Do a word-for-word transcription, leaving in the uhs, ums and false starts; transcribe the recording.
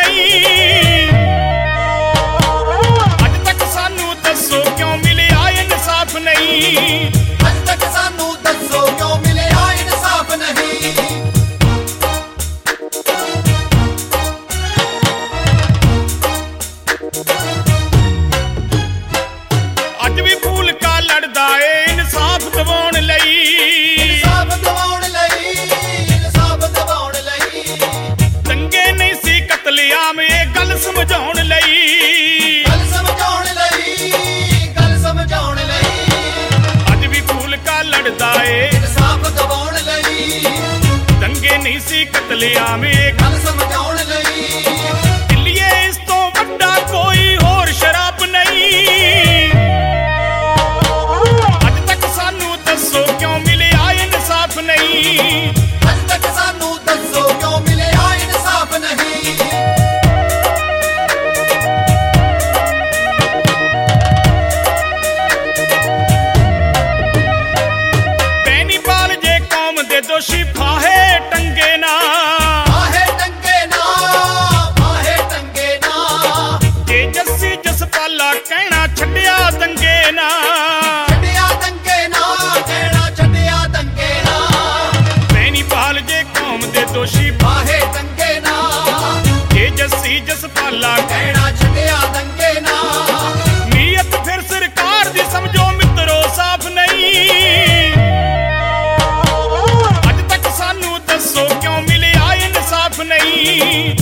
नहीं। अज तक सानू दसो क्यों मिलिया इंसाफ नहीं। अज तक सानू दसो क्यों मिलिया इंसाफ नहीं। अज भी फूल का लड़दा ए इंसाफ दिवाउण लई। इंसाफ दिवाउण लई, इंसाफ दिवाउण लई। दंगे नहीं सी कतलेआम ए गल समझाउण लई। गल समझाउण लई, गल समझाउण लई। अज भी फूल का लड़दा ए इंसाफ दिवाउण लई। दंगे नहीं सी कतलेआम ए गल समझाउण लई। दिल्लीए इस तो वड्डा कोई होर शराब नहीं। अज तक सानू दसो क्यों मिलिया इंसाफ नहीं। अज तक सानू दसो क्यों मिलिया इंसाफ नहीं। बेनीपाल जे कौम दे दोषी फाहे टंगे ना। फाहे टंगे ना, फाहे टंगे ना। जे जस्सी जसपाला कहना छड्डिया दंगे ना। छड्डिया दंगे ना, कहना छड्डिया दंगे ना। बेनीपाल जे कौम दे दोषी फाहे टंगे ना, जे जस्सी जसपाला कहना छड्डिया दंगे ना। नीयत फिर सरकार दी समझो मित्रो साफ नहीं। अज तक सानू दसो क्यों मिलिया इंसाफ नहीं।